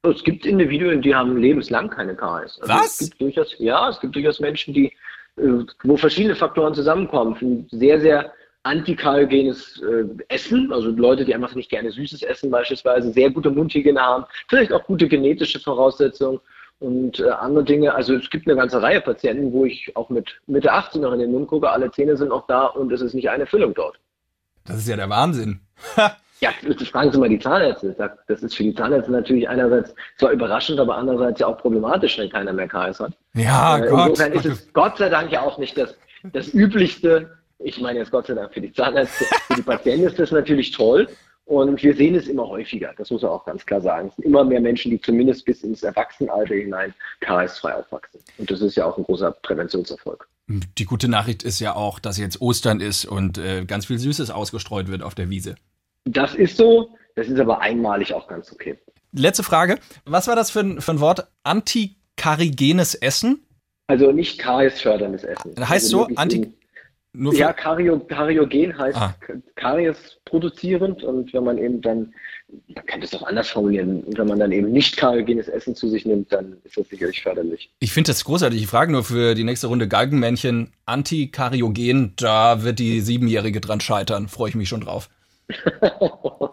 Es gibt Individuen, die haben lebenslang keine KS. Also Was? es gibt durchaus Menschen, wo verschiedene Faktoren zusammenkommen. Ein sehr, sehr antikariogenes Essen, also Leute, die einfach nicht gerne Süßes essen beispielsweise, sehr gute Mundhygiene haben, vielleicht auch gute genetische Voraussetzungen und andere Dinge. Also es gibt eine ganze Reihe Patienten, wo ich auch mit Mitte 80 noch in den Mund gucke, alle Zähne sind noch da und es ist nicht eine Füllung dort. Das ist ja der Wahnsinn. Ja, fragen Sie mal die Zahnärzte. Das ist für die Zahnärzte natürlich einerseits zwar überraschend, aber andererseits ja auch problematisch, wenn keiner mehr KS hat. Ja, Gott. Insofern ist es Gott sei Dank ja auch nicht das Üblichste. Ich meine jetzt Gott sei Dank für die Zahnärzte. Für die Patienten ist das natürlich toll. Und wir sehen es immer häufiger. Das muss man auch ganz klar sagen. Es sind immer mehr Menschen, die zumindest bis ins Erwachsenenalter hinein KS-frei aufwachsen. Und das ist ja auch ein großer Präventionserfolg. Die gute Nachricht ist ja auch, dass jetzt Ostern ist und ganz viel Süßes ausgestreut wird auf der Wiese. Das ist so. Das ist aber einmalig auch ganz okay. Letzte Frage. Was war das für ein Wort? Antikarigenes Essen? Also nicht KS-förderndes Essen. Heißt also so? Ja, Karyogen heißt Karies produzierend und wenn man eben dann, man kann das auch anders formulieren, wenn man dann eben nicht karyogenes Essen zu sich nimmt, dann ist das sicherlich förderlich. Ich finde das großartig. Ich frage nur für die nächste Runde Galgenmännchen. Antikaryogen, da wird die 7-Jährige dran scheitern. Freue ich mich schon drauf.